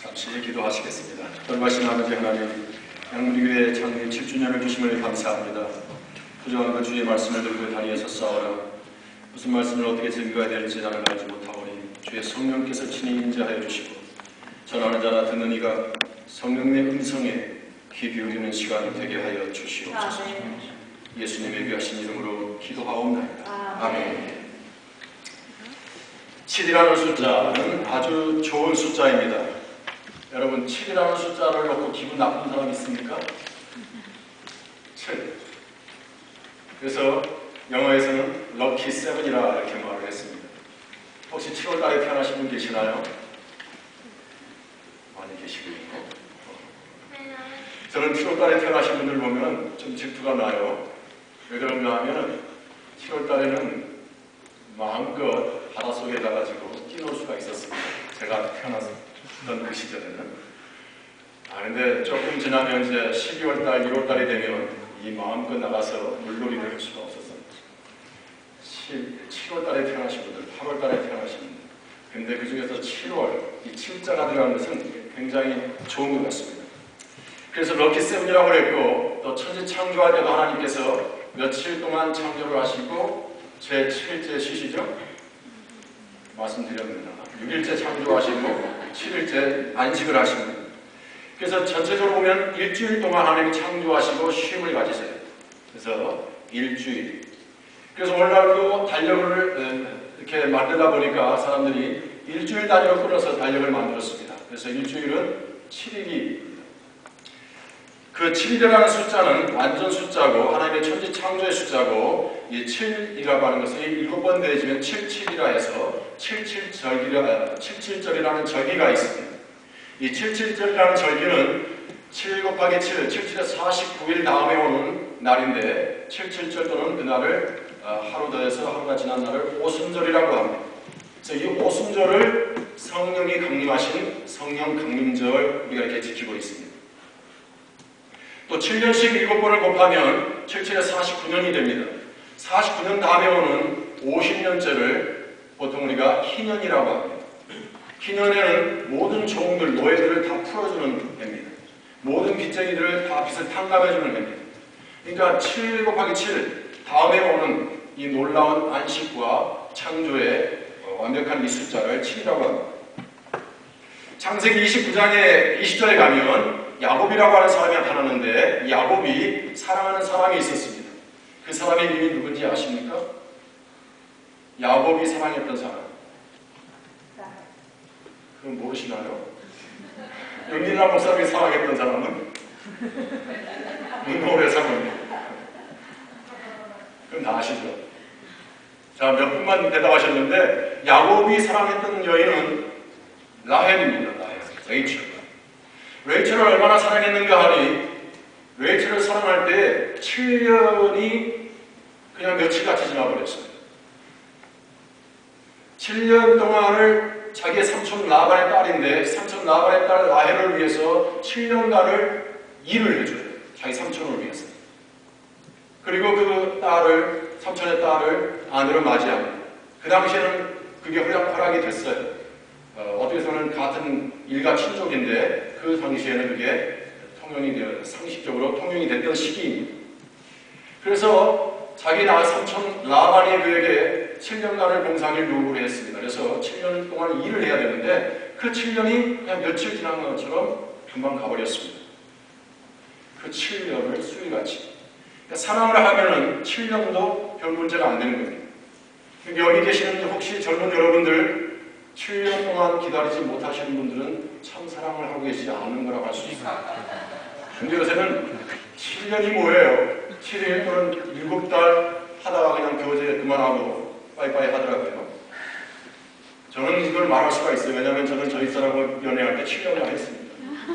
잠시 기도하시겠습니다. 돌보신 아버지 하나님, 양무리교회 창립 7주년을 주심을 감사합니다. 부정한 그 주의 말씀을 들고 다리에 섰사오라. 무슨 말씀을 어떻게 증거해야 될지 나는 알지 못하오니 주의 성령께서 친히 인자하여 주시고 전하는 자나 듣는 이가 성령의 음성에 귀 기울이는 시간이 되게 하여 주시옵소서. 예수님의 귀하신 이름으로 기도하옵나이다. 아멘. 7이라는 숫자는 아주 좋은 숫자입니다. 여러분, 7이라는 숫자를 놓고 기분 나쁜 사람 있습니까? 7. 그래서 영어에서는 럭키 7이라 이렇게 말을 했습니다. 혹시 7월달에 태어나신 분 계시나요? 많이 계시군요. 저는 7월달에 태어나신 분들 보면 좀 질투가 나요. 왜 그런가 하면 7월달에는 마음껏 바닷속에다가 지고 뛰놀 수가 있었습니다. 제가 태어났던 그 시절에는. 근데 조금 지나면 이제 12월달, 1월달이 되면 이 마음껏 나가서 물놀이를 할 수가 없었습니다. 7월달에 태어나신 분들, 8월달에 태어나신 분들. 근데 그 중에서 7월, 이 7자가 들어가는 것은 굉장히 좋은 것 같습니다. 그래서 럭키 세븐이라고 했고, 또 천지 창조할 때도 하나님께서 며칠 동안 창조를 하시고 제7일째 쉬시죠? 말씀드렸습니다. 6일째 창조하시고 7일째 안식을 하십니다. 그래서 전체적으로 보면 일주일 동안 하나님이 창조하시고 쉼을 가지세요. 그래서 일주일. 그래서 오늘날도 달력을 이렇게 만들다 보니까 사람들이 일주일 단위로 끊어서 달력을 만들었습니다. 그래서 일주일은 7일이 그 7이라는 숫자는 완전 숫자고 하나님의 천지 창조의 숫자고 이 7이라고 하는 것은 7번 더해지면 77이라 해서 77절이라는 절기가 있습니다. 이 77절이라는 절기는 7 곱하기 7, 77에 49일 다음에 오는 날인데 77절 또는 그날을 하루 더해서 하루가 지난 날을 오순절이라고 합니다. 그래서 이 오순절을 성령이 강림하신 성령 강림절 우리가 이렇게 지키고 있습니다. 또 7년씩 7번을 곱하면 77에 49년이 됩니다. 49년 다음에 오는 50년째를 보통 우리가 희년이라고 합니다. 희년에는 모든 종들, 노예들을 다 풀어주는 해입니다. 모든 빚쟁이들을 다 빚을 탕감해주는 해입니다. 그러니까 7 곱하기 7 다음에 오는 이 놀라운 안식과 창조의 완벽한 이 숫자를 7이라고 합니다. 창세기 29장의 20절에 가면 야곱이라고 하는 사람이 나타나는데 야곱이 사랑하는 사람이 있었습니다. 그 사람의 이름이 누군지 아십니까? 야곱이 사랑했던 사람. 그럼 모르시나요? 윤기나 목사님이 사랑했던 사람은? 문노래 사모님. 그럼 다 아시죠? 자, 몇 분만 대답하셨는데 야곱이 사랑했던 여인은 라헬입니다. 라헬. 레이첼을 얼마나 사랑했는가 하니 레이첼을 사랑할 때 7년이 그냥 며칠같이 지나버렸어요. 7년 동안을 자기의 삼촌 라반의 딸인데 삼촌 라반의 딸 라헬을 위해서 7년간을 일을 해줘요. 자기 삼촌을 위해서. 그리고 그 딸을, 삼촌의 딸을 아내로 맞이합니다. 그 당시에는 그게 허락이 됐어요. 어떻게 보면 같은 일가 친족인데 그 당시에는 그게 상식적으로 통용이 됐던 시기입니다. 그래서 자기 삼촌 라반이 그에게 7년간을 봉사를 요구를 했습니다. 그래서 7년 동안 일을 해야 되는데 그 7년이 그냥 며칠 지난 것처럼 금방 가버렸습니다. 그 7년을 수일같이. 그러니까 사랑을 하면은 7년도 별 문제가 안 되는 거예요. 여기 계시는 혹시 젊은 여러분들 7년 동안 기다리지 못하시는 분들은 참 사랑을 하고 계시지 않은 거라고 할 수 있습니다. 근데 요새는 7년이 뭐예요? 7일 또는 7달 하다가 그냥 교제 그만하고 빠이빠이 하더라고요. 저는 이걸 말할 수가 있어요. 왜냐하면 저는 저희 사람하고 연애할 때 7년을 했습니다.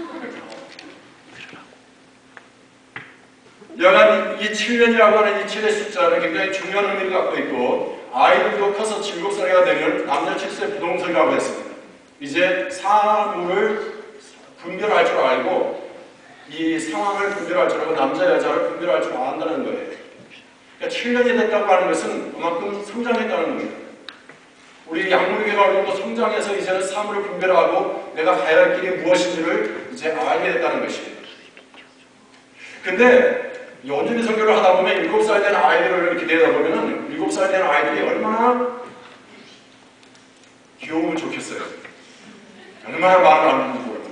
여간 이 7년이라고 하는 이 7의 숫자는 굉장히 중요한 의미를 갖고 있고 아이들도 커서 7살이가 되면 남녀 7세 부동석이라고 했습니다. 이제 사물을 분별할 줄 알고 이 상황을 분별할 줄 알고 남자 여자를 분별할 줄 안다는 거예요. 그러니까 7년이 됐다고 하는 것은 그만큼 성장했다는 겁니다. 우리 양무리교회가 어느 정도 성장해서 이제는 사물을 분별하고 내가 가야 할 길이 무엇인지를 이제 알게 됐다는 것이에요. 근데 연준이 선교를 하다 보면 7살 된 아이들을 이렇게 내다보면은 7살 된 아이들이 얼마나 귀여우면 좋겠어요. 얼마나 말을 안 듣는지 모르고.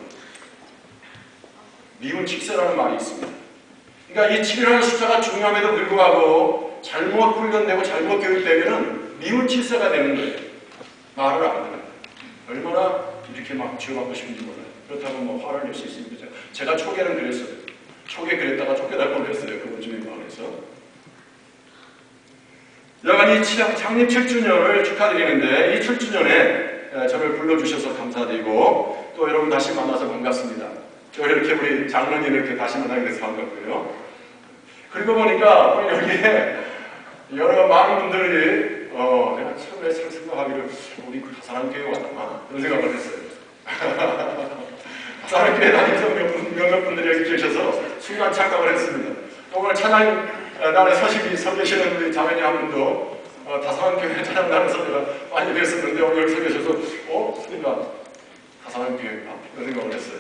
미운 7세라는 말이 있습니다. 그러니까 이 7이라는 숫자가 중요함에도 불구하고 잘못 훈련되고 잘못 교육되면은 미운 7세가 되는 거예요. 말을 안 듣는. 얼마나 이렇게 막 지어받고 싶은지 몰라요. 그렇다고 뭐 화를 낼 수 있습니다. 제가 초기에는 그랬어요. 초기에 그랬다가 쫓겨날 뻔했어요. 그분 중에 관해서. 여간 이 창립 7주년을 축하드리는데 이 7주년에 저를 불러주셔서 감사드리고 또 여러분 다시 만나서 반갑습니다. 또 이렇게 우리 장로님 이렇게 다시 만나게 돼서 반갑고요. 그리고 보니까 여기에 여러 많은 분들이 내가 처음에 생각하기를 우리 그 가사랑교회 왔구나 그런 생각을 했어요. 가사랑교회 다니면서 몇몇 분들이 여기 계셔서 순간 착각을 했습니다. 오늘 찬양단에 서 계시는 우리 자매님 한 분도 가사랑교회 찬양단에 서가 많이 뵀었는데 오늘 여기 서 계셔서 그러니까 가사랑교회인가 그런 생각을 했어요.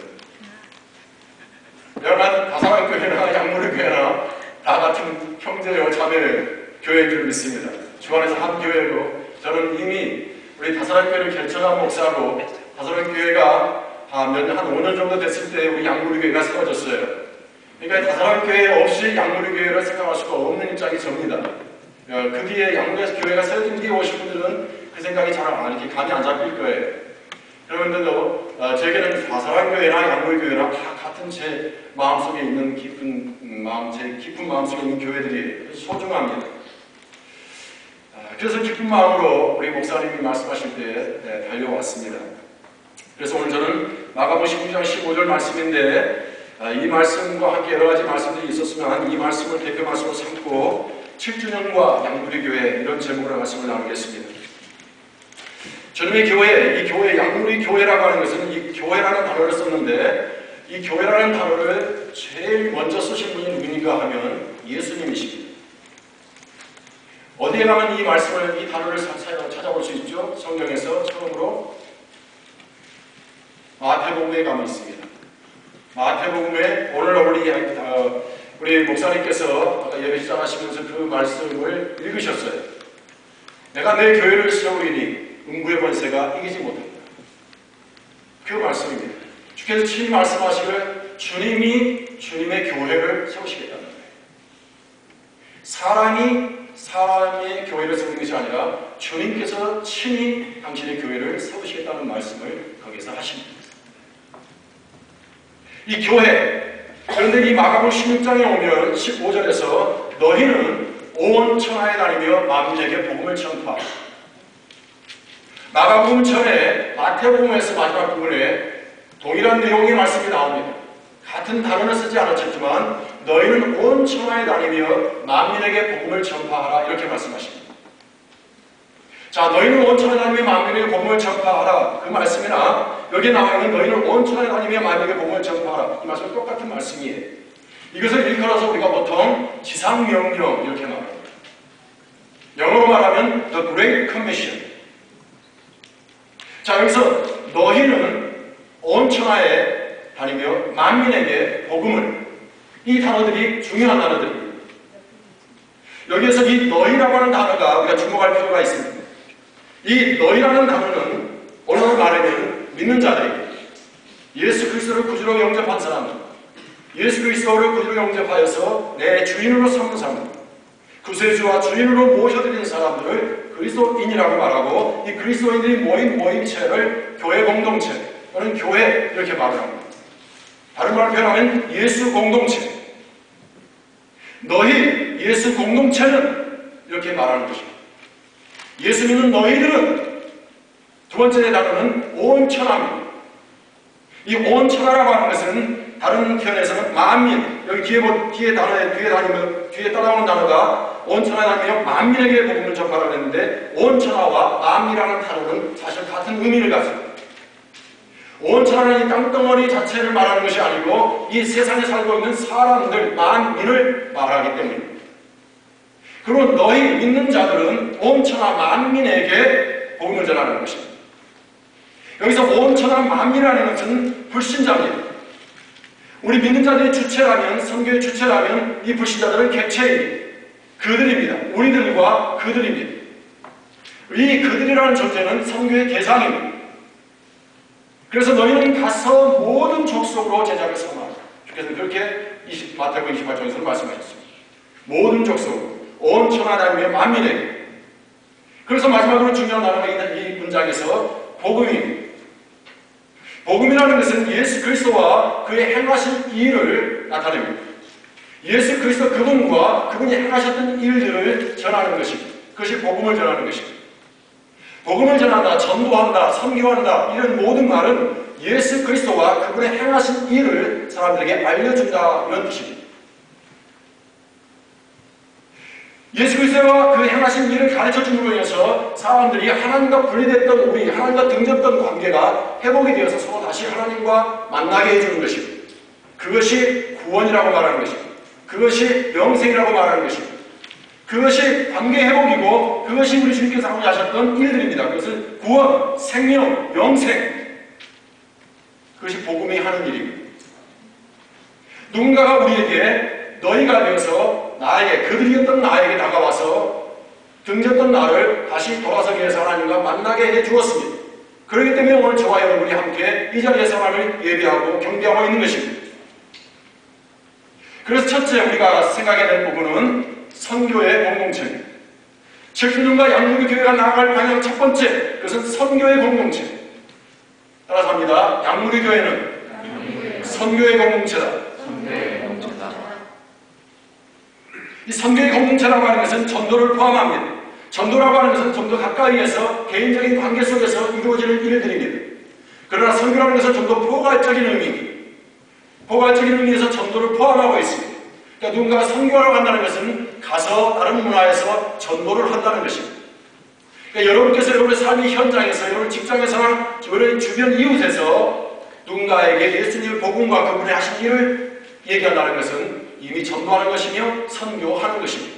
여러분 가사랑교회나 양무리교회나 다 같은 형제요 자매 교회인 줄 믿습니다. 주 안에서 한 교회로 저는 이미 우리 다사랑교회를 개척한 목사고 다사랑교회가 한 5년 정도 됐을 때 우리 양무리교회가 세워졌어요. 그러니까 다사랑교회 없이 양무리교회를 생각할 수가 없는 입장이 접니다. 그 뒤에 양무리교회가 세워진 뒤에 오신 분들은 그 생각이 잘 이렇게 감이 안 잡힐 거예요. 그런데도 제게는 다사랑교회나 양무리교회나 다 같은 제 마음속에 있는 제 깊은 마음속에 있는 교회들이 소중합니다. 그래서 기쁜 마음으로 우리 목사님이 말씀하실 때 달려왔습니다. 그래서 오늘 저는 마가복음 19장 15절 말씀인데 이 말씀과 함께 여러 가지 말씀들이 있었으면 이 말씀을 대표 말씀으로 삼고 7주년과 양무리교회 이런 제목으로 말씀을 나누겠습니다. 저놈의 교회, 이 교회 양무리교회라고 하는 것은 이 교회라는 단어를 썼는데 이 교회라는 단어를 제일 먼저 쓰신 분이 누구인가 하면 예수님이십니다. 어디에 가면 이 말씀을, 이 단어를 찾아볼 수 있죠? 성경에서 처음으로 마태복음에 가면 있습니다. 마태복음에 오늘 우리 목사님께서 아까 예배 시작하시면서 그 말씀을 읽으셨어요. 내가 내 교회를 세우리니 음부의 권세가 이기지 못한다. 그 말씀입니다. 주께서 친히 말씀하시기를 주님이 주님의 교회를 세우시겠다는 거예요. 사람의 교회를 세우는 것이 아니라 주님께서 친히 당신의 교회를 세우시겠다는 말씀을 거기서 하십니다. 이 교회, 그런데 이 마가복음 16장에 오면 15절에서 너희는 온 천하에 다니며 만민에게 복음을 전파하라. 마가복음 전에 마태복음에서 마지막 부분에 동일한 내용의 말씀이 나옵니다. 같은 단어는 쓰지 않았지만 너희는 온 천하에 다니며 만민에게 복음을 전파하라 이렇게 말씀하십니다. 자, 너희는 온 천하에 다니며 만민에게 복음을 전파하라 그 말씀이나 여기에 나와 있는 너희는 온 천하에 다니며 만민에게 복음을 전파하라 이 말씀은 똑같은 말씀이에요. 이것을 일컬어서 우리가 보통 지상명령 이렇게 말합니다. 영어로 말하면 The Great Commission. 자, 여기서 너희는 온 천하에 다니며 만민에게 복음을, 이 단어들이 중요한 단어들입니다. 여기에서 이 너희라고 하는 단어가 우리가 주목할 필요가 있습니다. 이 너희라는 단어는 오늘 말하면 믿는 자들이 예수 그리스도를 구주로 영접한 사람들, 예수 그리스도를 구주로 영접하여서 내 주인으로 삼는 사람들, 구세주와 주인으로 모셔드린 사람들을 그리스도인이라고 말하고 이 그리스도인들이 모인 모임체를 교회 공동체 또는 교회 이렇게 말을 합니다. 다른 말로 표현하면 예수 공동체. 너희 예수 공동체는 이렇게 말하는 것입니다. 예수 믿는 너희들은 두 번째 단어는 온 천하입니다. 이 온 천하라고 하는 것은 다른 표현에서는 만민, 여기 뒤에 따라오는 단어가 온 천하에 다니며 만민에게 복음을 전파하라고 했는데 온 천하와 만민이라는 단어는 사실 같은 의미를 가집니다. 온 천하는 이 땅덩어리 자체를 말하는 것이 아니고 이 세상에 살고 있는 사람들, 만민을 말하기 때문입니다. 그리고 너희 믿는 자들은 온 천하 만민에게 복음을 전하는 것입니다. 여기서 온 천하 만민이라는 것은 불신자입니다. 우리 믿는 자들의 주체라면, 선교의 주체라면 이 불신자들은 객체입니다. 그들입니다. 우리들과 그들입니다. 이 그들이라는 존재는 선교의 대상입니다. 그래서 너희는 가서 모든 족속으로 제자를 삼아. 주께서는 그렇게 마태복음 28장에서 말씀하셨습니다. 모든 족속, 온 천하의 만민에게. 그래서 마지막으로 중요한 단어가 이 문장에서 복음입니다. 복음이라는 것은 예수 그리스도와 그의 행하신 일을 나타냅니다. 예수 그리스도 그분과 그분이 행하셨던 일들을 전하는 것입니다. 그것이 복음을 전하는 것입니다. 복음을 전한다, 전도한다, 선교한다 이런 모든 말은 예수 그리스도와 그분의 행하신 일을 사람들에게 알려준다 이런 뜻입니다. 예수 그리스도와 그 행하신 일을 가르쳐줌으로 인해서 사람들이 하나님과 분리됐던 우리, 하나님과 등졌던 관계가 회복이 되어서 서로 다시 하나님과 만나게 해주는 것입니다. 그것이 구원이라고 말하는 것입니다. 그것이 영생이라고 말하는 것입니다. 그것이 관계 회복이고 그것이 우리 주님께서 하셨던 일들입니다. 그것은 구원, 생명, 영생. 그것이 복음이 하는 일입니다. 누군가가 우리에게 너희가 되어서 나에게, 그들이었던 나에게 다가와서 등졌던 나를 다시 돌아서기 위해서 하나님과 만나게 해 주었습니다. 그렇기 때문에 오늘 저와 여러분이 함께 이 자리에서 하나님을 예배하고 경배하고 있는 것입니다. 그래서 첫째 우리가 생각해야 될 부분은 선교의 공동체입니다. 70년과 양육의 교회가 나아갈 방향 첫 번째, 그것은 선교의 공동체. 따라서 합니다. 양육의 교회는 선교의 공동체다. 이 선교의 공동체라고 하는 것은 전도를 포함합니다. 전도라고 하는 것은 좀 더 가까이에서 개인적인 관계 속에서 이루어지는 일들입니다. 그러나 선교라는 것은 좀 더 포괄적인 의미입니다. 포괄적인 의미에서 전도를 포함하고 있습니다. 그러니까 누군가가 선교하러 간다는 것은 가서 다른 문화에서 전도를 한다는 것입니다. 그러니까 여러분께서 여러분의 삶의 현장에서, 여러분 직장에서나 여러분 주변 이웃에서 누군가에게 예수님의 복음과 그분의 하신 일을 얘기한다는 것은 이미 전도하는 것이며 선교하는 것입니다.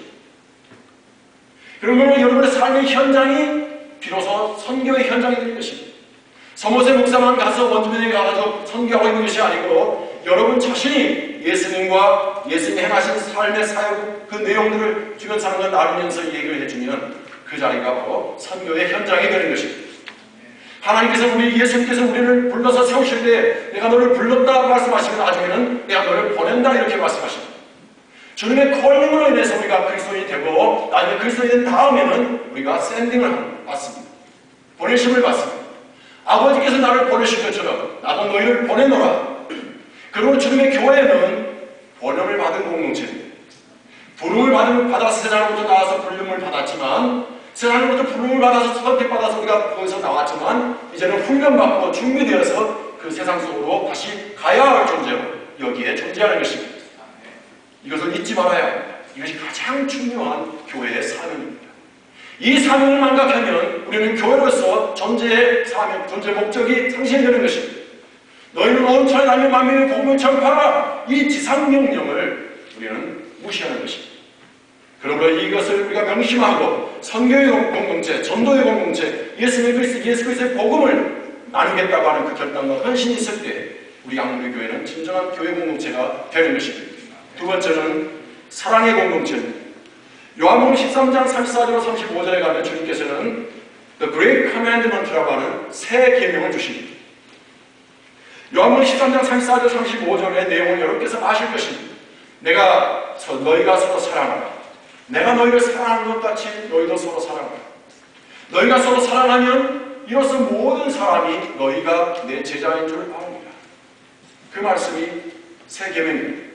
그러면 여러분의 삶의 현장이 비로소 선교의 현장이 될 것입니다. 서모세 목사만 가서 원주민에게 가서 선교하고 있는 것이 아니고 여러분 자신이 예수님과 예수님이 행하신 삶의 사역 그 내용들을 주변 사람과 나누면서 얘기를 해주면 그 자리가 바로 선교의 현장이 되는 것입니다. 하나님께서 예수님께서 우리를 불러서 세우실 때 내가 너를 불렀다 말씀하시고 나중에는 내가 너를 보낸다 이렇게 말씀하십니다. 주님의 콜링으로 인해서 우리가 그리스도인이 되고 나중에 그리스도인이 된 다음에는 우리가 샌딩을 받습니다. 보내심을 받습니다. 아버지께서 나를 보내신 것처럼 나도 너희를 보내노라. 그리고 주님의 교회는 번영을 받은 공동체입니다. 부름을 받아서 세상으로부터 나와서 부름을 받았지만 세상으로부터 부름을 받아서 선택받아서 우리가 거기서 나왔지만 이제는 훈련받고 준비되어서 그 세상 속으로 다시 가야 할 존재로 여기에 존재하는 것입니다. 이것을 잊지 말아야 합니다. 이것이 가장 중요한 교회의 사명입니다. 이 사명을 망각하면 우리는 교회로서 존재의 사명, 존재의 목적이 상실되는 것입니다. 너희는 온 천하에 다니며 만민의 복음을 전파하라. 이 지상명령을 우리는 무시하는 것입니다. 그러므로 이것을 우리가 명심하고 선교의 공동체, 전도의 공동체, 예수 그리스도의 복음을 나누겠다고 하는 그 결단과 헌신이 있을 때 우리 양문의 교회는 진정한 교회 공동체가 되는 것입니다. 두 번째는 사랑의 공동체입니다. 요한복음 13장 34절 35절에 가면 주님께서는 The Great Commandment라고 하는 새 계명을 주십니다. 요한복음 13장 34절 35절의 내용을 여러분께서 아실 것입니다. 너희가 서로 사랑하라. 내가 너희를 사랑하는 것 같이 너희도 서로 사랑하라. 너희가 서로 사랑하면 이로써 모든 사람이 너희가 내 제자인 줄 아느니라. 그 말씀이 새 계명입니다.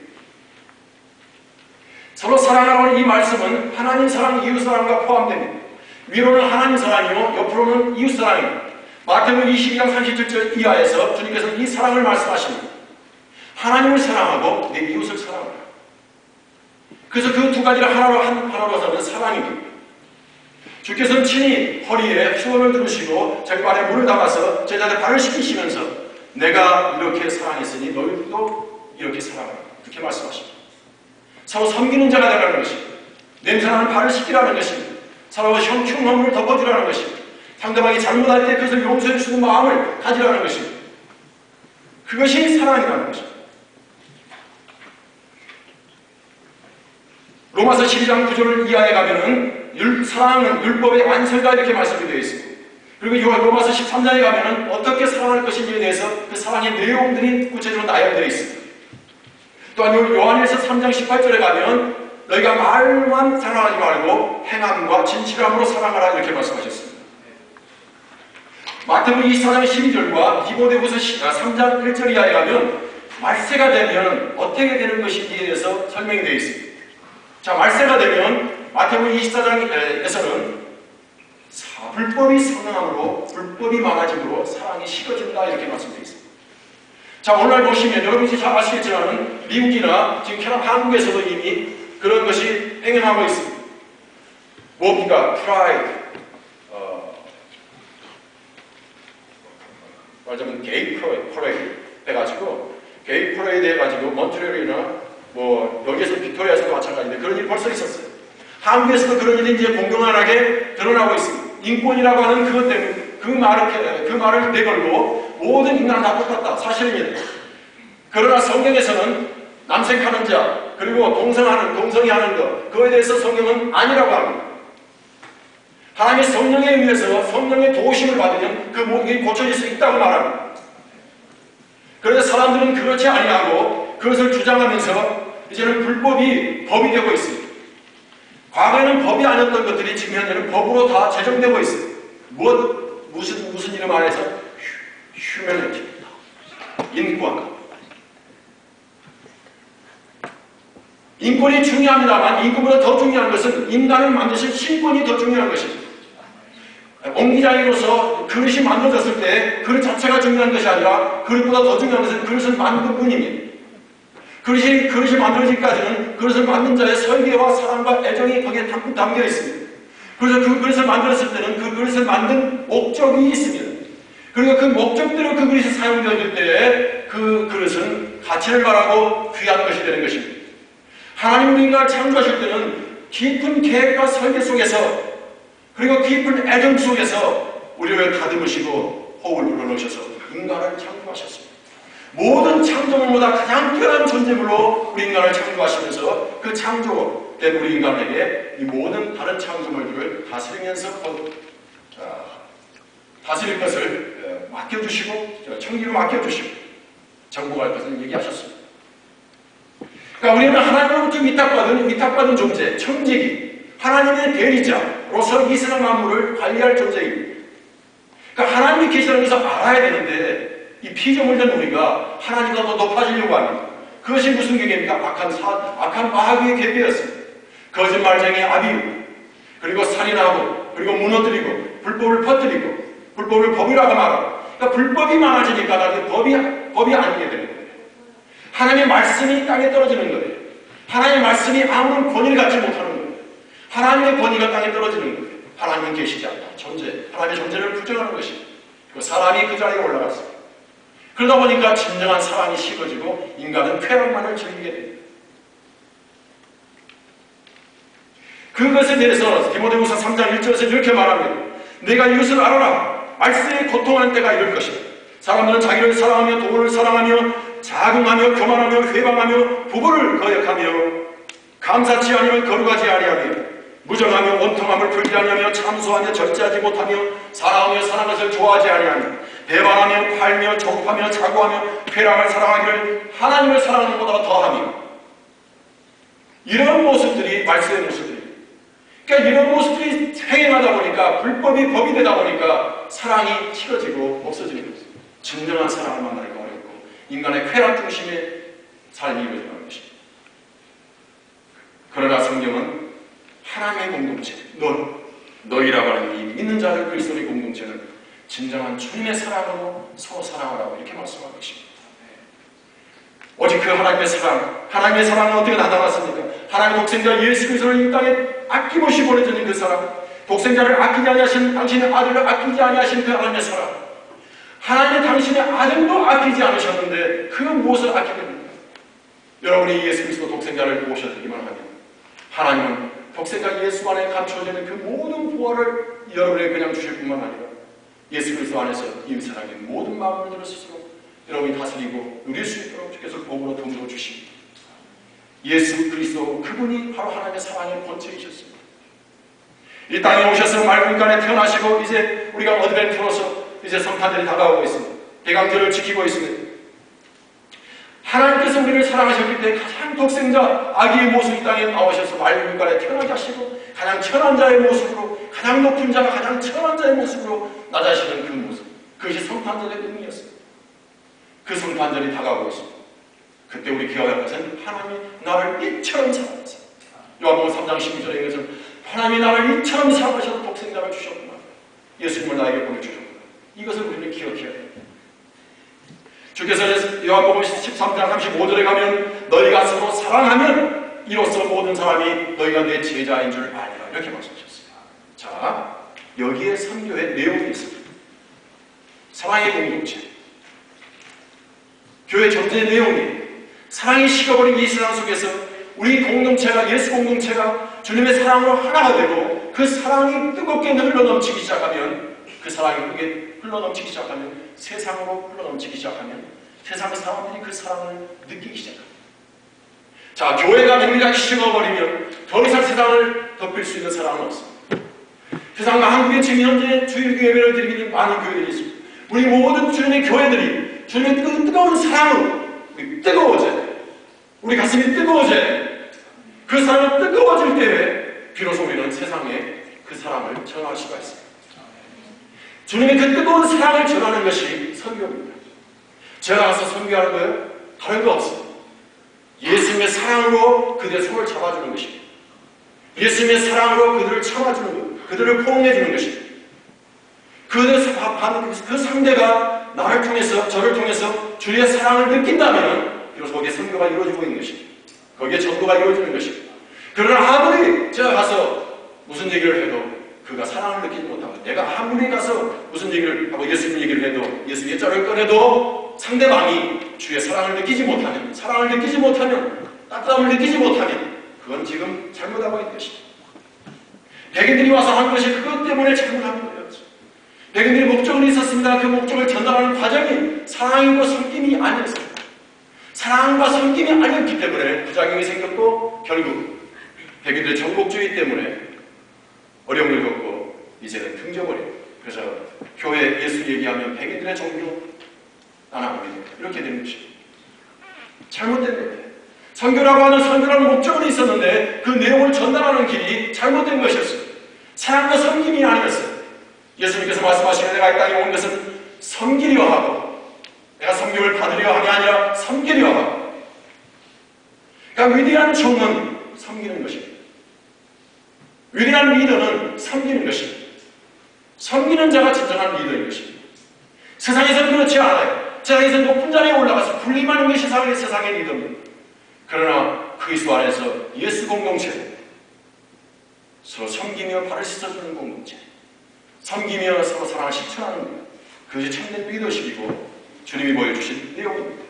서로 사랑하라고 하는 이 말씀은 하나님 사랑, 이웃 사랑과 포함됩니다. 위로는 하나님 사랑이요 옆으로는 이웃 사랑입니다. 마태복음 22장 37절 이하에서 주님께서 이 사랑을 말씀하십니다. 하나님을 사랑하고 내 이웃을 사랑하라. 그래서 그 두 가지를 하나로 하는 사랑입니다. 주께서는 친히 허리에 휴원을 두르시고 자기 발에 물을 담아서 제자들 발을 씻기시면서 내가 이렇게 사랑했으니 너희도 이렇게 사랑하라. 그렇게 말씀하십니다. 서로 섬기는 자가 되라는 것입니다. 냄새나는 발을 씻기라는 것입니다. 서로 흉물을 덮어주라는 것입니다. 상대방이 잘못할 때 그것을 용서해 주는 마음을 가지라는 것입니다. 그것이 사랑이라는 것입니다. 로마서 12장 9절을 이하에 가면은 사랑은 율법의 완성이다 이렇게 말씀이 되어 있습니다. 그리고 로마서 13장에 가면은 어떻게 사랑할 것인지에 대해서 그 사랑의 내용들이 구체적으로 나열되어 있습니다. 또한 요한일서 3장 18절에 가면 너희가 말만 사랑하지 말고 행함과 진실함으로 사랑하라 이렇게 말씀하셨습니다. 마태복음 24장 12절과 디모데후서 3장 1절 이하에 가면 말세가 되면 어떻게 되는 것인지에 대해서 설명이 되어 있습니다. 자, 말세가 되면 마태복음 24장에서는 불법이 성행함으로 불법이 많아짐으로 사랑이 식어진다 이렇게 말씀되어 있습니다. 자, 오늘날 보시면 여러분이 잘 아시겠지만 미국이나 지금 한국에서도 이미 그런 것이 행행하고 있습니다. 뭡니까? 프라이드, 말하자면 게이 퍼레이드 해가지고 게이 퍼레이드 해가지고 몬트리올이나 뭐 여기에서 빅토리아에서도 마찬가지인데 그런 일이 벌써 있었어요. 한국에서도 그런 일이 이제 공공연하게 드러나고 있습니다. 인권이라고 하는 그것 때문에 그 말을 내걸고 모든 인간은 다 똑같다. 사실입니다. 그러나 성경에서는 남색하는 자 그리고 동성이 하는 것 그거에 대해서 성경은 아니라고 합니다. 하나님의 성령에 의해서 성령의 도우심을 받으면 그 몸이 고쳐질 수 있다고 말합니다. 그래서 사람들은 그렇지 아니하고 그것을 주장하면서 이제는 불법이 법이 되고 있습니다. 과거에는 법이 아니었던 것들이 지금 현재는 법으로 다 제정되고 있습니다. 무슨 이름 안에서 휴머니티, 인권. 인권이 중요합니다만 인권보다 더 중요한 것은 인간을 만드신 신권이 더 중요한 것입니다. 옹기장이로서 그릇이 만들어졌을 때 그릇 자체가 중요한 것이 아니라 그릇보다 더 중요한 것은 그릇을 만든 분입니다. 그릇이 만들어지기까지는 그릇을 만든 자의 설계와 사랑과 애정이 거기에 담겨 있습니다. 그래서 그 그릇을 만들었을 때는 그 그릇을 만든 목적이 있습니다. 그리고 그 목적대로 그 그릇이 사용되어질 때에 그 그릇은 가치를 바라고 귀한 것이 되는 것입니다. 하나님 인간을 창조하실 때는 깊은 계획과 설계 속에서 그리고 깊은 애정 속에서 우리를 다듬으시고 호흡을 불어넣으셔서 인간을 창조하셨습니다. 모든 창조물보다 가장 뛰어난 존재물로 우리 인간을 창조하시면서 그 창조된 우리 인간에게 이 모든 다른 창조물들을 다스리면서 다스릴 것을 맡겨주시고 청기로 맡겨주시고 정복할 것을 얘기하셨습니다. 그러니까 우리는 하나님으로부터 위탁받은 존재, 청지기, 하나님의 대리자로서 이 세상 만물을 관리할 존재입니다. 그러니까 하나님이 계시다는 것을 알아야 되는데 이 피조물된 우리가 하나님보다 더 높아지려고 합니다. 그것이 무슨 계획입니까? 악한 마귀의 계획이었습니다. 거짓말쟁이 아비유, 그리고 살인하고, 그리고 무너뜨리고, 불법을 퍼뜨리고, 불법을 법이라고 말하고. 그러니까 불법이 많아지니까 나중에 법이 아니게 되는 거예요. 하나님의 말씀이 땅에 떨어지는 거예요. 하나님의 말씀이 아무런 권위를 갖지 못하는 거예요. 하나님의 권위가 땅에 떨어지는 거예요. 하나님은 계시지 않다. 하나님의 존재를 부정하는 것입니다. 그리고 사람이 그 자리에 올라갔습니다. 그러다 보니까 진정한 사랑이 식어지고 인간은 쾌락만을 즐기게 됩니다. 그것에 대해서 디모데후서 3장 1절에서 이렇게 말합니다. 내가 이것을 알아라. 말세에 고통하는 때가 이럴 것이다. 사람들은 자기를 사랑하며 도를 사랑하며 자긍하며 교만하며 회방하며 부부를 거역하며 감사치 아니면 거룩하지 아니하며 무정하며 원통함을 풀지 아니하며 참소하며 절제하지 못하며 사랑하며 사는 것을 좋아하지 아니하며 배반하며 팔며 조급하며 자고하며 쾌락을 사랑하기를 하나님을 사랑하는 것보다 더하며 이런 모습들이 말세의 모습들입니다. 그러니까 이런 모습들이 행행하다 보니까 불법이 법이 되다 보니까 사랑이 식어지고 없어지는 것입니다. 진정한 사랑을 만나기가 어렵고 인간의 쾌락 중심의 삶이 이루어지는 것입니다. 그러나 성경은 하나님의 공동체, 너희라고 하는 이 믿는 자들 그리스도의 공동체는 진정한 주님의 사랑으로 서로 사랑하라고 이렇게 말씀하고 계십니다. 오직 그 하나님의 사랑은 어떻게 나타났습니까? 하나님의 독생자 예수 그리스도를 이 땅에 아낌없이 보내주는 그 사랑, 독생자를 아끼지 아니하신 당신의 아들을 아끼지 아니하신 그 하나님의 사랑, 하나님의 당신의 아들도 아끼지 않으셨는데 그 무엇을 아끼게 됩니까? 여러분이 예수 그리스도 독생자를 모셔드리기만 하면 하나님은 독생자 예수 안에 감춰져 있는 그 모든 부활을 여러분에게 그냥 주실 뿐만 아니라 예수 그리스도 안에서 이웃 사랑의 모든 마음을 들어 스스로 여러분이 다스리고 누릴 수 있도록 주께서 복으로 도움도 주십니다. 예수 그리스도 그분이 바로 하나님의 사랑의 본체이셨습니다. 이 땅에 오셔서 맑은 인간에 태어나시고 이제 우리가 어드벤트로서 이제 성탄절이 다가오고 있습니다. 대강절을 지키고 있습니다. 하나님께서 우리를 사랑하셨기 때문에 가장 독생자 아기의 모습 이 땅에 나오셔서 맑은 인간에 태어나게 하시고 가장 천한 자의 모습으로 가장 높은 자가 가장 천한 자의 모습으로 낮아지는 그 모습, 그것이 성탄절의 의미였습니다. 그 성탄절이 다가오고 있습니다. 그때 우리 기억할 것은 하나님이 나를 이처럼 사랑하셨다. 요한복음 3장 12절에 있는 것은 하나님이 나를 이처럼 사랑하셔서 독생자를 주셨구나. 예수님을 나에게 보내주셨구나. 이것을 우리는 기억해야 됩니다. 주께서 요한복음 13장 35절에 가면 너희가 서로 사랑하면 이로써 모든 사람이 너희가 내 제자인 줄 아니라 이렇게 말씀하셨어요. 자, 여기에 선교의 내용이 있습니다. 사랑의 공동체, 교회 전체의 내용이 사랑이 식어버린 이 세상 속에서 우리 공동체가 예수 공동체가 주님의 사랑으로 하나가 되고 그 사랑이 뜨겁게 흘러넘치기 시작하면 그 사랑이 뜨겁게 흘러넘치기 시작하면 세상으로 흘러넘치기 시작하면 세상 사람들이 그 사랑을 느끼기 시작합니다. 자, 교회가 맹렬하게 식어버리면 더 이상 세상을 덮을 수 있는 사랑은 없습니다. 세상 한국에 지금 현재 주일 예배를 드리는 많은 교회들이 있습니다. 우리 모든 주님의 교회들이 주님의 뜨거운 사랑으로 뜨거워져야 돼요. 우리 가슴이 뜨거워져야 돼요. 그 사랑이 뜨거워질 때에 비로소 우리는 세상에 그 사랑을 전할 수가 있습니다. 주님의 그 뜨거운 사랑을 전하는 것이 선교입니다. 제가 가서 선교하는 거예요? 다른 거 없습니다. 예수님의 사랑으로 그들의 손을 잡아주는 것입니다. 예수님의 사랑으로 그들을 참아주는 것, 그들을 포용해주는 것입니다. 그 상대가 나를 통해서, 저를 통해서 주님의 사랑을 느낀다면 비로소 거기에 선교가 이루어지고 있는 것입니다. 거기에 전도가 이루어지는 것입니다. 그러나 아무리 제가 가서 무슨 얘기를 해도 그가 사랑을 느끼지 못하고 내가 아무리 가서 무슨 얘기를 하고 예수님 얘기를 해도 예수님의 짤을 꺼내도 상대방이 주의 사랑을 느끼지 못하면, 사랑을 느끼지 못하면, 따뜻함을 느끼지 못하면 그건 지금 잘못하고 있는 것입니다. 백인들이 와서 한 것이 그것 때문에 잘못한 거예요. 백인들이 목적은 있었습니다. 그 목적을 전달하는 과정이 사랑이고 섬김이 아니었습니다. 사랑과 섬김이 아니었기 때문에 부작용이 생겼고 결국 백인들의 정복주의 때문에 어려움을 겪고 이제는 등져버려요. 그래서 교회 예수 얘기하면 백인들의 종교 나는 안 믿어. 이렇게 되는 것입니다. 잘못된 거예요. 선교라고 하는 선교라는 목적은 있었는데 그 내용을 전달하는 길이 잘못된 것이었어요. 사랑과 섬김이 아니었어요. 예수님께서 말씀하시는 내가 이 땅에 온 것은 섬기려 하고 내가 섬김을 받으려 함이 아니라 섬기려 하고, 그러니까 위대한 종은 섬기는 것입니다. 위대한 리더는 섬기는 것입니다. 섬기는 자가 진정한 리더인 것입니다. 세상에서는 그렇지 않아요. 세상에서 높은 자리에 올라가서 군림하는 것이 세상의 리더입니다. 그러나 그리스도 안에서 예수 공동체, 서로 섬기며 발을 씻어주는 공동체, 섬기며 서로 사랑을 실천하는 것, 그것이 참된 리더십이고 주님이 보여주신 내용입니다.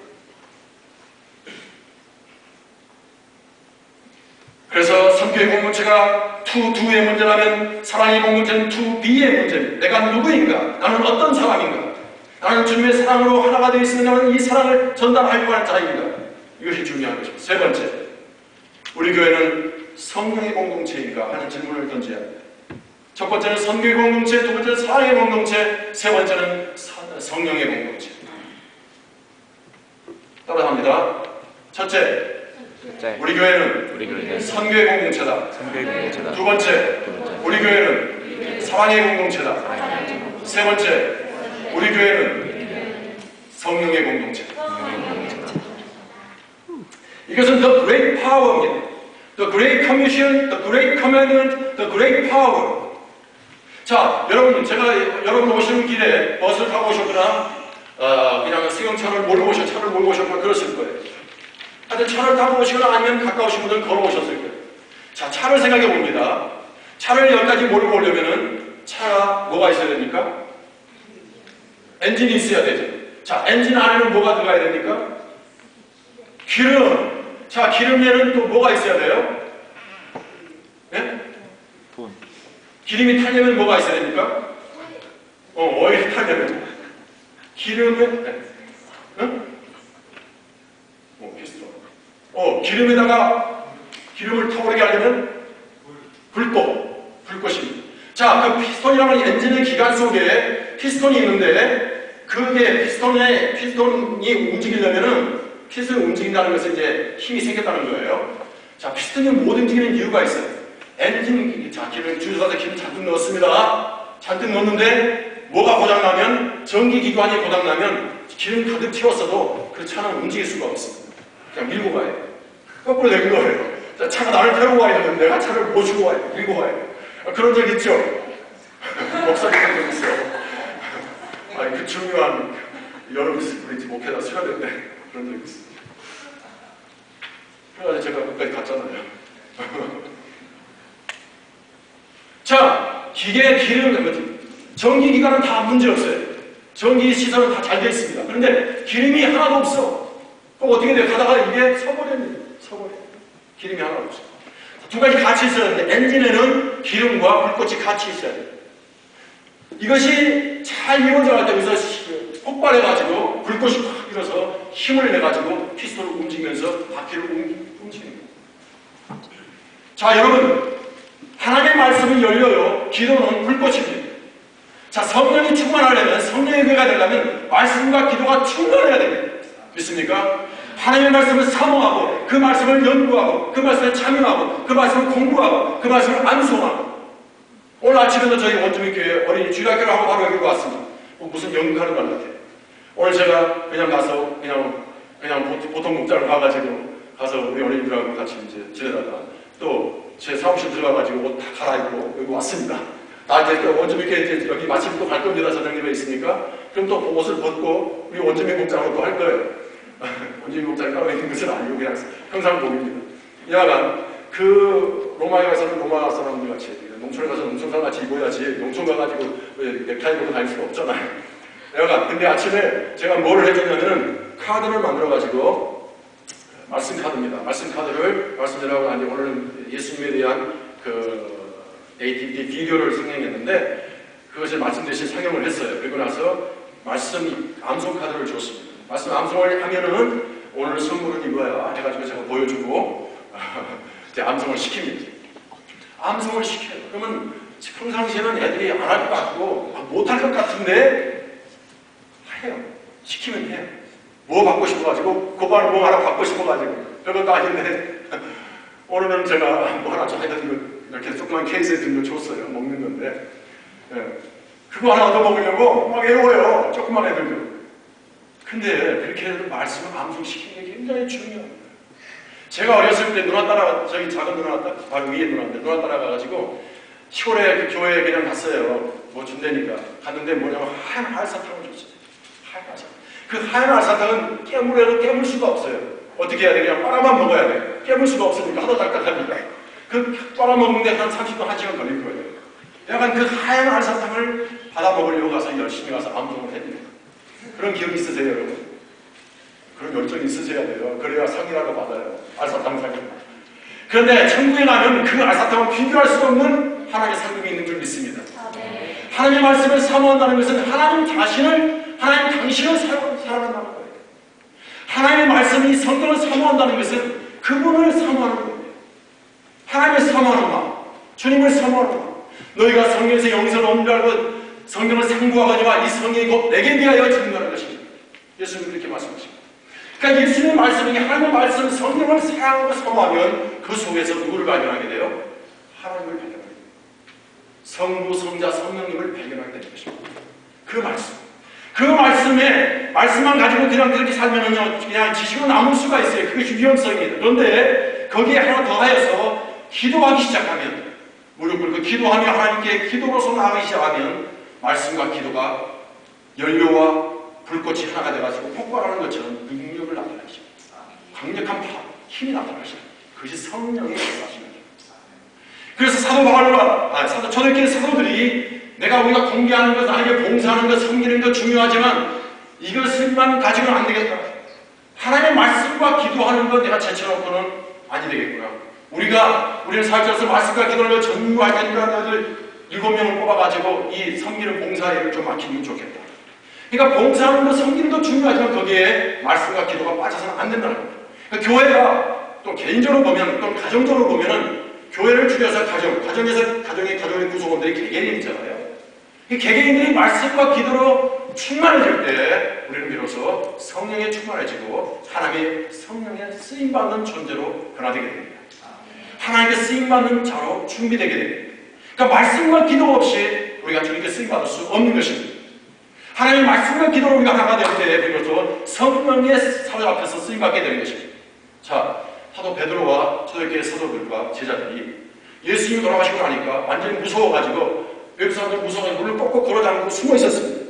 그래서 선교의 공동체가 투의 문제라면 사랑의 공동체는 투비의 문제입니다. 내가 누구인가? 나는 어떤 사람인가? 나는 주님의 사랑으로 하나가 되어 있으면 나는 이 사랑을 전달하려고 하는 자인가? 이것이 중요한 것입니다. 세 번째, 우리 교회는 성령의 공동체인가 하는 질문을 던져야 합니다. 첫 번째는 선교의 공동체, 두 번째는 사랑의 공동체, 세 번째는 성령의 공동체. 따라합니다. 첫째, 우리 교회는 선교의 공동체다. 두 번째, 우리 교회는 사랑의 공동체다. 세 번째, 우리 교회는 성령의 공동체다. 이것은 the great power입니다. The great commission, the great commandment, the great power. 자, 여러분, 제가 여러분 오시는 길에 버스를 타고 오셨거나 그냥 승용차를 몰고 차를 몰고 오셨거나 그러실 거예요. 하여튼 차를 타고 오시거나 아니면 가까우신 분들은 걸어오셨을 거예요. 자, 차를 생각해 봅니다. 차를 여기까지 몰고 오려면은 차가 뭐가 있어야 됩니까? 엔진이 있어야 되죠. 자, 엔진 안에는 뭐가 들어가야 됩니까? 기름. 자, 기름에는 또 뭐가 있어야 돼요? 네? 기름이 타려면 뭐가 있어야 됩니까? 오일 타려면 기름에 기름에다가 기름을 타오르게 하려면 불꽃입니다. 자, 그 피스톤이라는 엔진의 기관 속에 피스톤이 있는데 그게 피스톤이 움직이려면은 피스톤이 움직인다는 것은 이제 힘이 생겼다는 거예요. 자, 피스톤이 못 움직이는 이유가 있어요. 엔진, 자, 주유소에서 기름 잔뜩 넣었습니다. 잔뜩 넣었는데 뭐가 고장나면 전기기관이 고장나면 기름 가득 채웠어도 그 차는 움직일 수가 없습니다. 그냥 밀고 가야 돼요. 거꾸로 된 거예요. 자, 차가 나를 태우고 가야 되는데 내가 차를 모시고 가야 돼요. 밀고 가야 돼요. 그런 적 있죠? 목사님 그런 적 있어요. 아니, 그 중요한 여러분 우리 목회자 수련회인데 그런 적 있습니다. 그래가지고 제가 끝까지 갔잖아요. 자, 기름, 전기기관은 다 문제없어요. 전기 시설은 다 잘 되어 있습니다. 그런데 기름이 하나도 없어. 그럼 어떻게 돼요? 가다가 이게 서버립니다. 기름이 하나도 없어. 두 가지 같이 있어야 되는데 엔진에는 기름과 불꽃이 같이 있어야 돼요. 이것이 잘 이루어져 갈 때 여기서 폭발해가지고 불꽃이 확 일어서 힘을 내가지고 피스톤을 움직이면서 바퀴를 움직이는 거예요. 자, 여러분, 하나님의 말씀이 열려요. 기도는 불꽃입니다. 자, 성령이 충만하려면, 성령의 교회가 되려면 말씀과 기도가 충만해야 됩니다. 믿습니까? 하나님의 말씀을 사모하고 그 말씀을 연구하고 그 말씀을 참여하고 그 말씀을 공부하고 그 말씀을 암송하고. 오늘 아침에도 저희 원주민 교회 어린이 주일학교를 하고 바로 여기로 왔습니다. 무슨 연극하는 것 같아요. 오늘 제가 그냥 가서 그냥 보통 목장을 가서 우리 어린이들하고 같이 이제 지내다가 또 제 사무실 들어가가지고 옷 다 갈아입고 여기 왔습니다. 나 이제 원주민 교회 이제 여기 마침 또 갈 겁니다. 선생님이 있으니까. 그럼 또 옷을 벗고 우리 원주민 목장으로 또 할 거예요. 원주민 목장에 따로 있는 것은 아니고 그냥 항상 복입니다. 여하간 그 로마에 가서는 로마 사람들 같이 농촌에 가서 농촌사람 같이 입어야지 농촌 가가지고 넥타이 입고 다닐 수가 없잖아요. 여하간 근데 아침에 제가 뭐를 해줬냐면은 카드를 만들어가지고 말씀 카드입니다. 말씀 카드를 말씀드리라고 하는데 오늘은 예수님에 대한 그 비디오를 상영했는데 그것을 말씀 대신 상영을 했어요. 그리고 나서 말씀 암송 카드를 줬습니다. 말씀 암송을 하면은 오늘 선물은 이거야 해가지고 제가 보여주고 이제 암송을 시킵니다. 암송을 시켜요. 그러면 평상시에는 애들이 안 할 것 같고 못할 것 같은데 해요. 시키면 해요. 뭐 받고 싶어가지고 고발을 뭐 하나 받고 싶어가지고 별것도 아닌데 오늘은 제가 뭐 하나 좀 하여튼 이렇게 조그만 케이스에 든 거 줬어요. 먹는 건데 그거 하나 얻어 먹으려고 막 외워요. 조그만 애들도. 근데 그렇게 해도 말씀을 암송시키는 게 굉장히 중요합니다. 제가 어렸을 때 누나 따라 저기 작은 누나 바로 위에 누나인데 누나 따라가가지고 시골에 그 교회에 그냥 갔어요. 뭐 준다니까 갔는데 뭐냐면 하얀 알사탕을 줬어요. 하얀 알사탕. 그 하얀 알사탕은 깨물어도 깨물 수가 없어요. 어떻게 해야 돼? 그냥 빨아만 먹어야 돼. 깨물 수가 없으니까 하도 딱딱하니까. 그 빨아먹는데 한 30분 1시간 걸릴 거예요. 약간 그 하얀 알사탕을 받아 먹으려고 가서 열심히 가서 암송을 했습니다. 그런 기억 있으세요, 여러분? 그런 열정이 있으셔야 돼요. 그래야 상이라도 받아요. 알사탕 상이. 그런데 천국에 가면 그 알사탕을 비교할 수 없는 하나님의 상급이 있는 줄 믿습니다. 하나님의 말씀을 사모한다는 것은 하나님 당신을 사랑한다는 거예요. 하나님의 말씀이 성경을 사모한다는 것은 그분을 사모하는 거예요. 하나님을 사모하는 마음, 주님을 사모하는 마음. 너희가 성경에서 영생을 얻는 줄 알고 성경을 상고하거니와 이 성경이 곧 내게 대하여 증거하는 것입니다. 예수님은 그렇게 말씀하십니다. 그러니까 예수님의 말씀이 하나님의 말씀, 성경을 사랑하고 사모하면 그 속에서 누구를 발견하게 돼요? 하나님을 발견하게 돼요. 성부, 성자, 성령님을 발견하게 되는 것입니다. 그 말씀. 그 말씀만 가지고 그냥 그렇게 살면은요, 그냥 지식으로 남을 수가 있어요. 그게 유연성이에요. 그런데 거기에 하나 더 하여서 기도하기 시작하면, 무릎 꿇고 기도하며 하나님께 기도로서 나가기 시작하면, 말씀과 기도가 연료와 불꽃이 하나가 돼가지고 폭발하는 것처럼 능력을 나타내십니다. 강력한 힘이 나타나십니다. 그것이 성령의 역사십니다. 그래서 초대교회 사도들이 우리가 공개하는 것, 하나님께 봉사하는 것, 섬기는 것 중요하지만 이것만 가지고는 안 되겠다. 하나님의 말씀과 기도하는 것 내가 제쳐놓고는 아니 되겠구나. 우리는 사역자로서 말씀과 기도를 전무할 테니까 너희들 7명을 뽑아가지고 이 섬기는 봉사일을 좀 맡기면 좋겠다. 그러니까 봉사하는 것, 섬기는 것 중요하지만 거기에 말씀과 기도가 빠져서는 안 된다는 거예요. 그러니까 교회가 또 개인적으로 보면, 또 가정적으로 보면은 교회를 줄여서 가정에서 가정의 구성원들이 개개인이잖아요. 이 개개인들이 말씀과 기도로 충만해질 때 우리는 비로소 성령에 충만해지고 하나님의 성령에 쓰임받는 존재로 변화되게 됩니다. 하나님께 쓰임받는 자로 준비되게 됩니다. 그러니까 말씀과 기도 없이 우리가 주님께 쓰임받을 수 없는 것입니다. 하나님의 말씀과 기도로 우리가 하나가 될 때 비로소 성령의 사도 앞에서 쓰임받게 되는 것입니다. 자, 사도 베드로와 초대교회 사도들과 제자들이 예수님이 돌아가시고 나니까 완전히 무서워가지고 외국 사람들 무서워서 물을 꼭꼭 걸어 잠그고 숨어 있었습니다.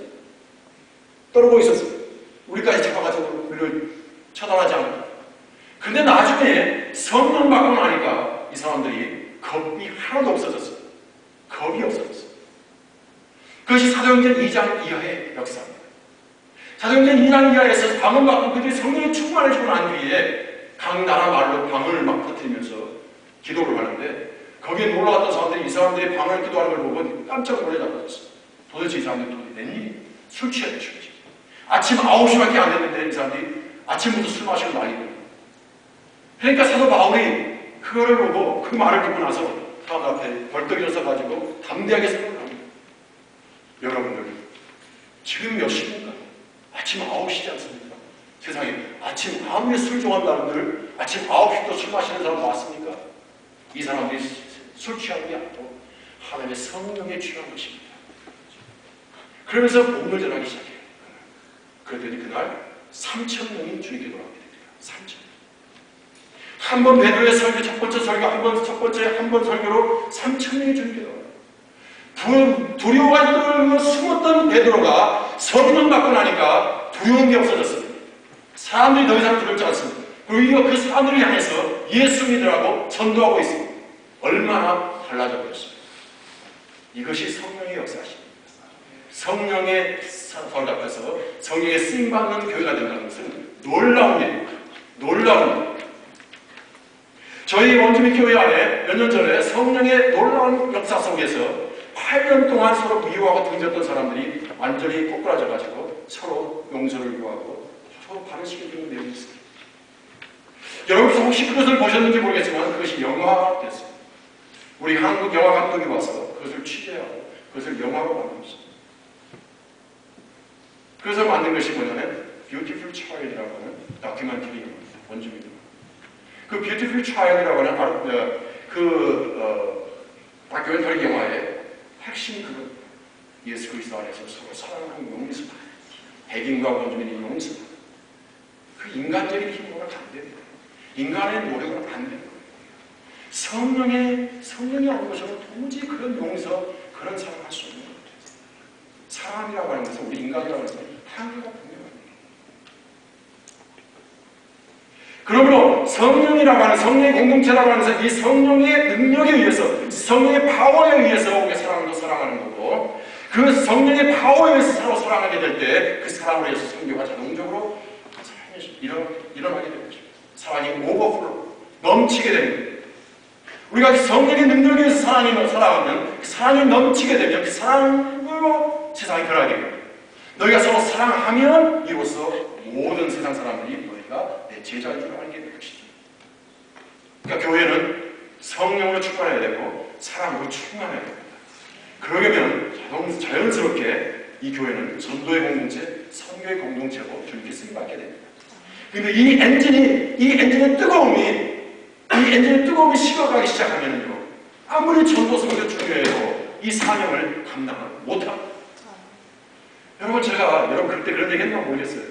떨고 있었습니다. 우리까지 잡아가지고 우리를 처단하지 않고. 근데 나중에 성령 받고 나니까 이 사람들이 겁이 하나도 없어졌어요. 겁이 없어졌어요. 그것이 사도행전 2장 이하의 역사입니다. 사도행전 2장 이하에서 방언 받고 그들이 성령이 충만해지고 난 뒤에 각 나라 말로 방언을 막 터뜨리면서 기도를 하는데 거기에 놀러갔던 사람들이 이 사람들이 방언을 기도하는 걸 보고 깜짝 놀라잡았어요. 도대체 이 사람들이 웬일이? 술 취했대, 술 취해. 아침 9시밖에 안 됐는데 이 사람들이 아침부터 술 마시고 난리고. 그러니까 사도 바울이 그거를 보고 그 말을 듣고 나서 사람들 앞에 벌떡 일어서가지고 담대하게 생각을 합니다. 여러분들 지금 몇 시입니까? 아침 9시지 않습니까? 세상에 아침 아무리 술 좋아하는 사람들 아침 9시도 술 마시는 사람 봤습니까? 이 사람들이 술 취한 게 아니고 하나님의 성령에 취한 것입니다. 그러면서 복음을 전하기 시작해요. 그랬더니 그날 3,000명이 주님께 돌아오게 됩니다. 3,000명. 한 번 베드로의 설교, 첫 번째 설교, 한 번 설교로 3,000명이 주님께 돌아와요. 두려워가 떨고 숨었던 베드로가 성령 받고 나니까 두려운 게 없어졌습니다. 사람들이 더 이상 두렵지 않습니다. 그리고 그 사람들을 향해서 예수 믿으라고 전도하고 있습니다. 얼마나 달라져 버렸습니다. 이것이 성령의 역사십니다. 성령의 사도 앞에서 성령의 쓰임받는 교회가 된다는 것은 놀라운 일입니다. 놀라운 일. 저희 원주민 교회 안에 몇 년 전에 성령의 놀라운 역사 속에서 8년 동안 서로 미워하고 등졌던 사람들이 완전히 꼬꾸라져가지고 서로 용서를 구하고 서로 바르시켜주는 내용이 있습니다. 여러분 혹시 그것을 보셨는지 모르겠지만 그것이 영화됐습니다. 우리 한국 영화 감독이 와서 그것을 취재하고 그것을 영화로 만들었습니다. 그래서 만든 것이 뭐냐면 Beautiful Child이라고 하는 다큐멘터리 영화입니다. 원주민들. 그 Beautiful Child이라고 하는 다큐멘터리 영화의 핵심 그건 예수 그리스도 안에서 서로 사랑하는 용서, 백인과 원주민의 용서. 그 인간적인 힘으로는 안 됩니다. 인간의 노력으로는 안 됩니다. 성령이 하는 것으로 도무지 그런 용서, 그런 사랑할 수 없는 것입니다. 사랑이라고 하는 것은 우리 인간이라고 하는 것은 한계가 분명합니다. 그러므로 성령이라고 하는 성령의 공동체라고 하는 것은 이 성령의 능력에 의해서, 성령의 파워에 의해서 우리가 사랑도 사랑하는 거고, 그 성령의 파워에 의해서 서로 사랑하게 될 때 그 사랑으로 해서 성교가 자동적으로 일어나게 되는 것입니다. 사랑이 오버플로 넘치게 됩니다. 우리가 성령의 능력에 의해서 살아가면 그 사랑이 넘치게 되면 그 사랑으로 세상이 변하게 됩니다. 너희가 서로 사랑하면 이로써 모든 세상 사람들이 너희가 내 제자인 줄 알게 될 것이다. 그러니까 교회는 성령으로 충만해야 되고 사랑으로 충만해야 됩니다. 그러려면 자연스럽게 이 교회는 전도의 공동체, 선교의 공동체로 주님께 쓰임받게 됩니다. 그런데 이 엔진의 뜨거움이 식어가기 시작하면요, 아무리 전도 선교 중요해도 이 사명을 감당을 못합니다. 여러분 그때 그런 얘기 했나 모르겠어요.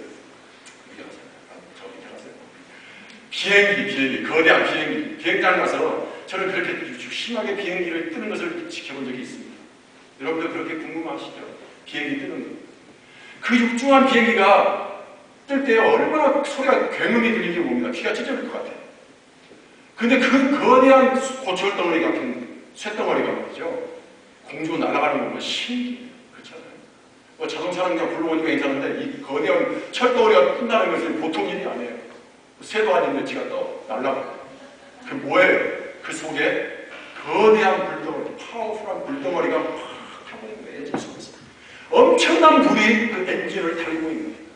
비행기, 거대한 비행장 가서 저는 그렇게 심하게 비행기를 뜨는 것을 지켜본 적이 있습니다. 여러분들 그렇게 궁금하시죠? 비행기 뜨는 거. 그 육중한 비행기가 뜰 때 얼마나 소리가 굉음이 들리게 봅니다. 귀가 찢어질 것 같아요. 근데 그 거대한 고철덩어리 같은 쇳덩어리가 말이죠, 공중으로 날아가는 거 보면 신기해요. 그렇잖아요. 자동차는 그냥 굴러오니까 괜찮은데 이 거대한 철덩어리가 뜬다는 것은 보통 일이 아니에요. 새도 아닌데 지가 또 날아가요. 그 뭐예요? 그 속에 거대한 불덩어리, 파워풀한 불덩어리가 막 타고 있는 거예요. 엔진 속에서. 엄청난 불이 그 엔진을 달리고 있는 거예요.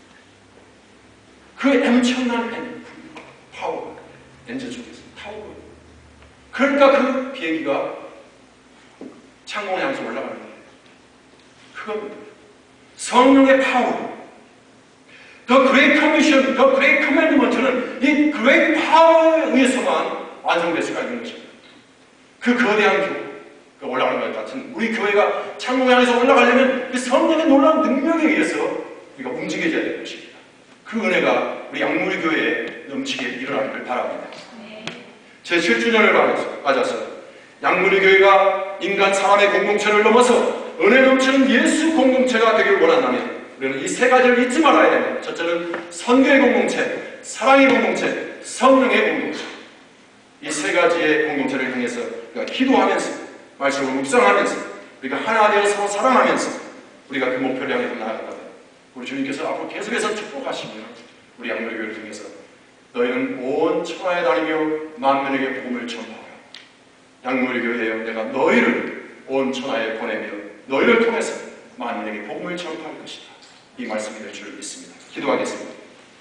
그 엄청난 파워가 엔진 속에서 타고 있는 거예요. 그러니까 그 비행기가 창공을 향해서 올라가는 거예요. 그건 성령의 파워. The Great Commission, The Great Commandment는 이 Great Power에 의해서만 완성될 수가 있는 것입니다. 그 거대한 교회, 올라가는 것 같은 우리 교회가 창공을 향해서 올라가려면 그 성령의 놀라운 능력에 의해서 우리가 움직여져야 될 것입니다. 그 은혜가 우리 양무리 교회에 넘치게 일어나기를 바랍니다. 제 7주년을 맞아서 양무리 교회가 인간 사람의 공동체를 넘어서 은혜 넘치는 예수 공동체가 되기를 원한다면 우리는 이 세 가지를 잊지 말아야 됩니다. 첫째는 선교의 공동체, 사랑의 공동체, 성령의 공동체. 이 세 가지의 공동체를 향해서 우리가 기도하면서 말씀을 묵상하면서 우리가 하나 되어 서로 사랑하면서 우리가 그 목표를 향해 나아간다. 우리 주님께서 앞으로 계속해서 축복하시며 우리 양무리 교회를 통해서 너희는 온 천하에 다니며 만민에게 복음을 전파하라. 양무리 교회여 내가 너희를 온 천하에 보내며 너희를 통해서 만민에게 복음을 전파할 것이다. 이 말씀이 될 줄 믿습니다. 기도하겠습니다.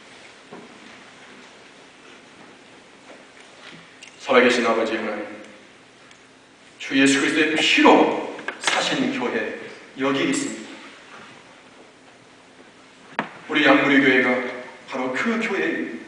살아계신 아버지 하나님, 주 예수 그리스도의 피로 사신 교회 여기 있습니다. 우리 양무리 교회가 바로 그 교회입니다.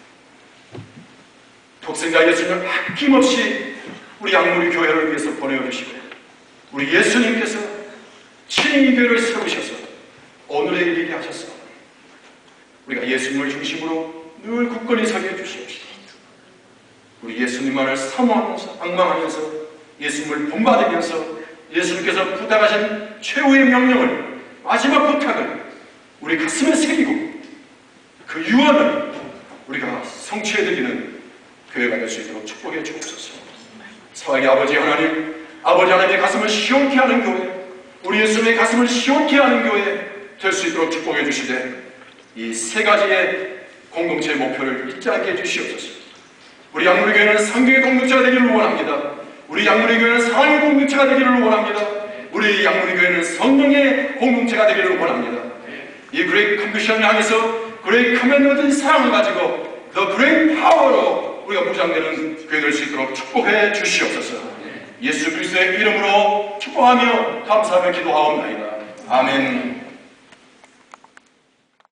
독생자 예수님을 아낌없이 우리 양무리 교회를 위해서 보내주시고 우리 예수님께서 친히 이 교회를 세우셔서 오늘에 이르게 하셨어. 우리가 예수님을 중심으로 늘 굳건히 서게 해주시옵시다. 우리 예수님만을 사모하면서 앙망하면서 예수님을 본받으면서 예수님께서 부탁하신 최후의 명령을 마지막 부탁을 우리 가슴에 새기고 그 유언을 우리가 성취해드리는 교회가 될 수 있도록 축복해 주옵소서. 사랑의 아버지 하나님, 아버지 하나님의 가슴을 시원케 하는 교회, 우리 예수님의 가슴을 시원케 하는 교회 될 수 있도록 축복해 주시되 이 세 가지의 공동체의 목표를 잊지 않게 해주시옵소서. 우리 양무리 교회는 성경의 공동체가 되기를 원합니다. 우리 양무리 교회는 사랑의 공동체가 되기를 원합니다. 우리 양무리 교회는 성령의 공동체가 되기를 원합니다. 이 그레이트 컴미션을 향해서 그레이트 커맨드의 사랑을 가지고 더 그레이트 파워로 우리가 무장되는 교회 될 수 있도록 축복해 주시옵소서. 예수 그리스도의 이름으로 축복하며 감사하며 기도하옵나이다. 아멘.